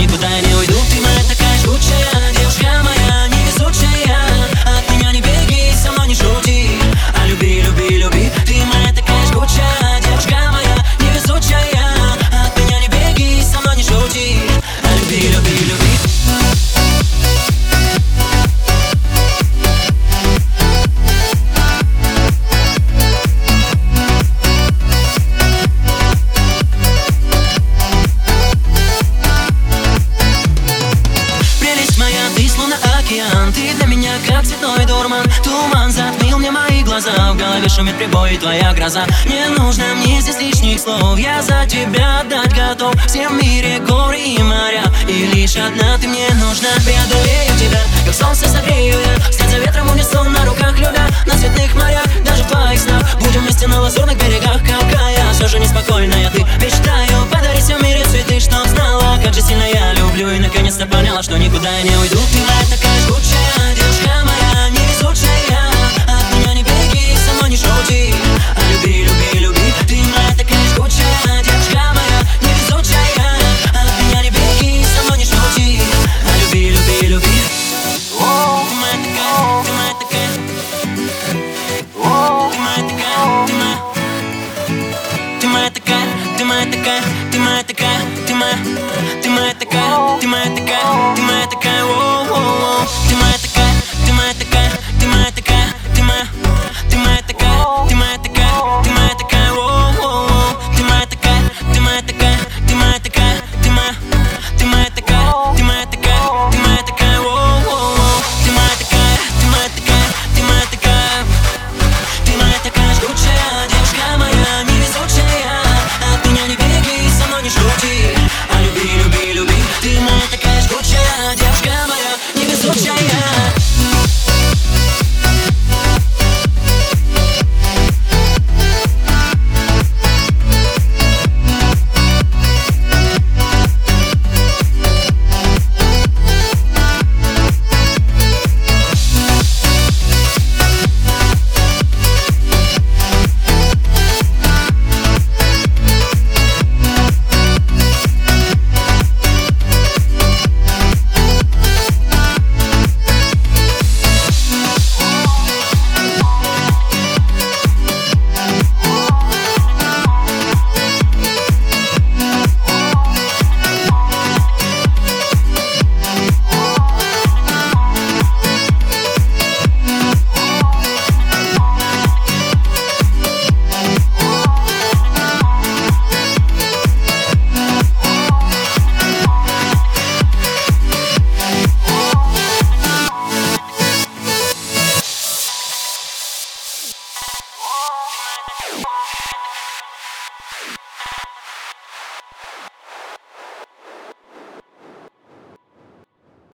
никуда я не уйду. Ты моя такая жгучая, девушка моя невезучая. От меня не беги, со мной не шути, а люби, люби, люби. Ты моя такая жгучая, девушка моя невезучая. От меня не беги, со мной не шути, а люби, люби, люби. Ты словно океан, ты для меня как цветной дурман. Туман затмил мне мои глаза, в голове шумит прибой и твоя гроза. Не нужно мне здесь лишних слов, я за тебя отдать готов. Все в мире горы и моря, и лишь одна ты мне нужна. Преодолею тебя, как солнце согрею я, вслед за ветром унесу на руках любя. На цветных морях, даже в твоих снах, будем вместе на лазурных берегах. Какая все же неспокойная ты, мечтаю подарить всем мире цветы, чтоб знала, как же сильно я люблю. И наконец-то поняла, что никуда я не уйду. Ты моя такая